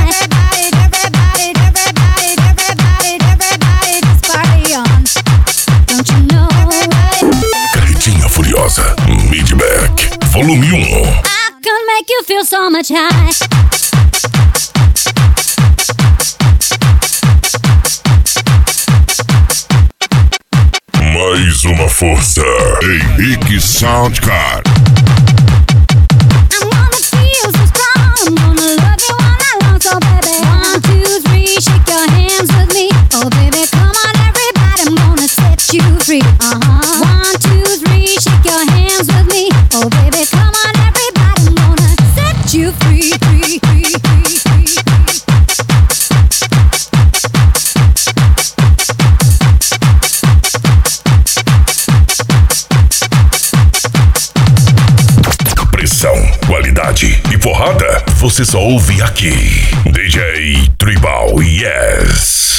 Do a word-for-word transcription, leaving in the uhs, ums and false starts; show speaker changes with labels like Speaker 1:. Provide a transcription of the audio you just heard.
Speaker 1: Carretinha Furiosa, Midback, volume um.
Speaker 2: I can make you feel so much high.
Speaker 1: Mais uma força, Henrique Soundcard.
Speaker 2: I'm gonna feel so strong, I'm gonna love you all night long. So baby, one, two, three, shake your hands with me. Oh baby, come on everybody, I'm gonna set you free. Uh-huh. One, two, three, shake your hands with me. Oh baby, come on everybody, I'm gonna set you free, free, free, free, free, free.
Speaker 1: Pressão, qualidade e porrada, você só ouve aqui. D J Tribal Yes.